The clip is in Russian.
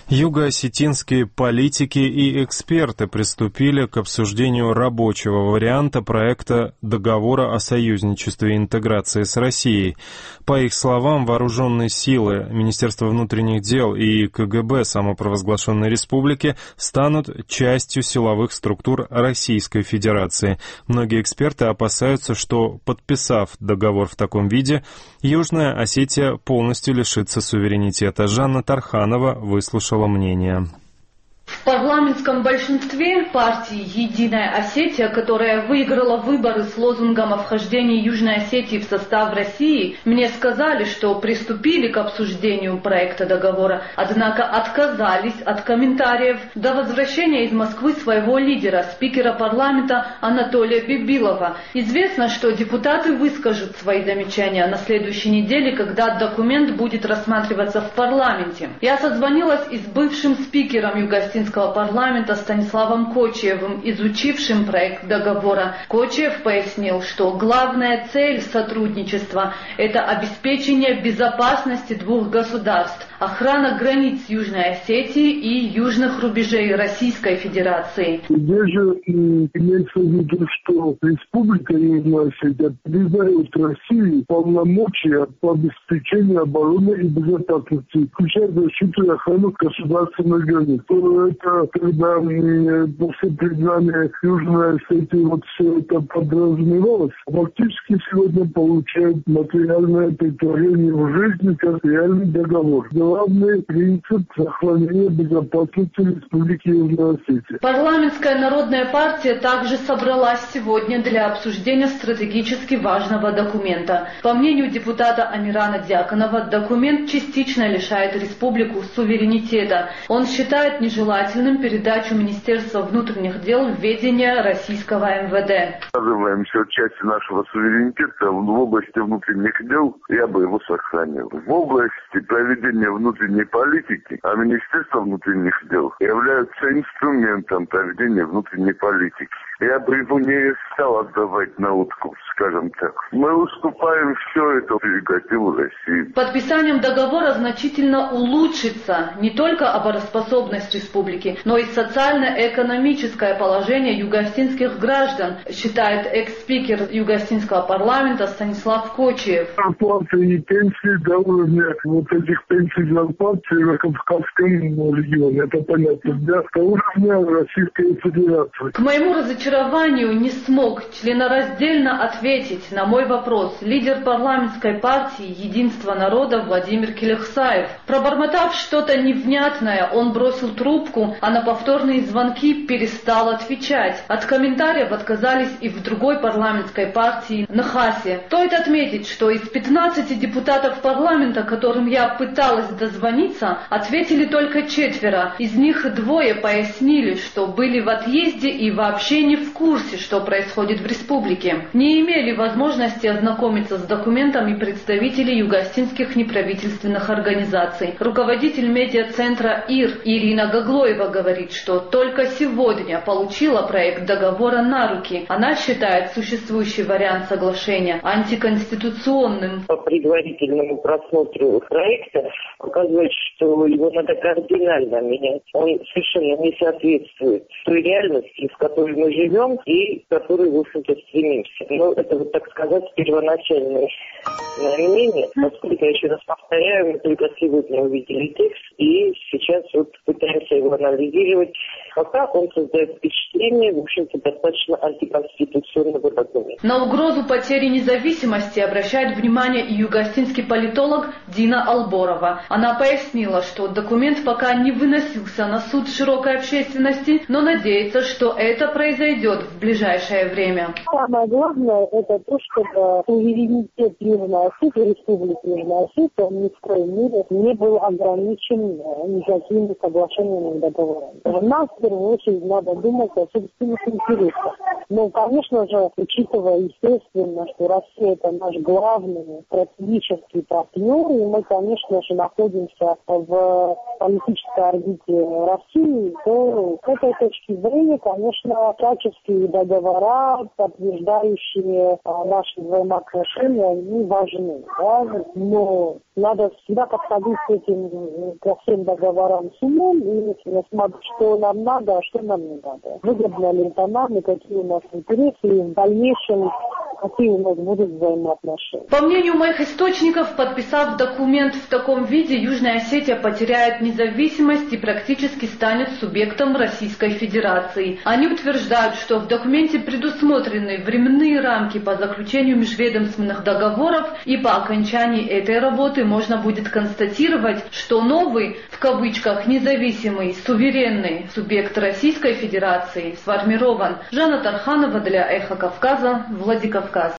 Юго-осетинские политики и эксперты приступили к обсуждению рабочего варианта проекта договора о союзничестве и интеграции с Россией. По их словам, вооруженные силы, Министерство внутренних дел и КГБ самопровозглашенной республики станут частью силовых структур Российской Федерации. Многие эксперты опасаются, что, подписав договор в таком виде, Южная Осетия полностью лишится суверенитета. Жанна Тарханова выслушала мнение. В парламентском большинстве партии «Единая Осетия», которая выиграла выборы с лозунгом о вхождении Южной Осетии в состав России, мне сказали, что приступили к обсуждению проекта договора, однако отказались от комментариев до возвращения из Москвы своего лидера, спикера парламента Анатолия Бибилова. Известно, что депутаты выскажут свои замечания на следующей неделе, когда документ будет рассматриваться в парламенте. Я созвонилась и с бывшим спикером Юго-Осетинского парламента Станиславом Кочиевым, изучившим проект договора. Кочиев пояснил, что главная цель сотрудничества – это обеспечение безопасности двух государств, охрана границ Южной Осетии и южных рубежей Российской Федерации. Здесь же имеется в виду, что Республика Южная Осетия признает России полномочия по обеспечению обороны и безопасности, включая защиту и охрану государственных границ. Это когда после признания Южной Осетии вот все это подразумевалось, фактически сегодня получает материальное претворение в жизнь как реальный договор. Главный принцип сохранения безопасности Республики Южная Осетия. Парламентская народная партия также собралась сегодня для обсуждения стратегически важного документа. По мнению депутата Амирана Дьяконова, документ частично лишает республику суверенитета. Он считает нежелательным передачу Министерства внутренних дел в ведение российского МВД. Оказываемся частью нашего суверенитета в области внутренних дел, я бы его сохранил. В области проведения внутренней политики, а Министерство внутренних дел является инструментом проведения внутренней политики. Я бы его не стал отдавать на откуп, скажем так. Мы уступаем все это прерогативу России. Подписанием договора значительно улучшится не только обороноспособность республики, но и социально-экономическое положение юго-осетинских граждан, считает экс-спикер Юго-Осетинского парламента Станислав Кочиев. Зарплаты и пенсии до уровня вот этих пенсий зарплат в Северо-Кавказском регионе, это понятно, до уровня Российской Федерации. К моему разочарованию не смог членораздельно ответить на мой вопрос лидер парламентской партии «Единство народа» Владимир Келехсаев. Пробормотав что-то невнятное, он бросил трубку, а на повторные звонки перестал отвечать. От комментариев отказались и в другой парламентской партии Нахасе. Стоит отметить, что из 15 депутатов парламента, которым я пыталась дозвониться, ответили только 4. Из них 2 пояснили, что были в отъезде и вообще не в курсе, что происходит в республике. Не имели возможности ознакомиться с документом и представители юго-осетинских неправительственных организаций. Руководитель медиацентра ИР Ирина Гаглоева говорит, что только сегодня получила проект договора на руки. Она считает существующий вариант соглашения антиконституционным. По предварительному просмотру проекта оказывается, что его надо кардинально менять. Он совершенно не соответствует той реальности, в которой мы живем и к которой, в общем-то, стремимся. Но это, вот, так сказать, первоначальное мнение. Поскольку, я еще раз повторяю, мы только сегодня увидели текст и сейчас вот пытаемся его анализировать. Пока он создает впечатление, в общем-то, достаточно антиконституционного документа. На угрозу потери независимости обращает внимание и юго-осетинский политолог Дина Алборова. Она пояснила, что документ пока не выносился на суд широкой общественности, но надеется, что это произойдет в ближайшее время. Самое главное – это то, чтобы суверенитет Южной Осетии, Республики Южная Осетия, он ни в коем мере не был ограничен никакими соглашениями и договорами. Нам в первую очередь надо думать о собственных интересов. Но, конечно же, учитывая, естественно, что Россия – это наш главный стратегический партнер, и мы, конечно же, находимся в политической орбите России, то с этой точки зрения, конечно, всяческие договора, подтверждающие наши взаимоотношения, они важны. Да? Но надо всегда подходить ко всем договорам с умом и смотреть, что нам надо, а что нам не надо. Выгодно ли это нам, и какие у нас интересы, и в дальнейшем какие у нас будут взаимоотношения. По мнению моих источников, подписав документ в таком виде, Южная Осетия потеряет независимость и практически станет субъектом Российской Федерации. Они утверждают, что в документе предусмотрены временные рамки по заключению межведомственных договоров, и по окончании этой работы можно будет констатировать, что новый, в кавычках, независимый, суверенный субъект Российской Федерации сформирован. Жанна Тарханова для Эхо Кавказа, Владикавказ.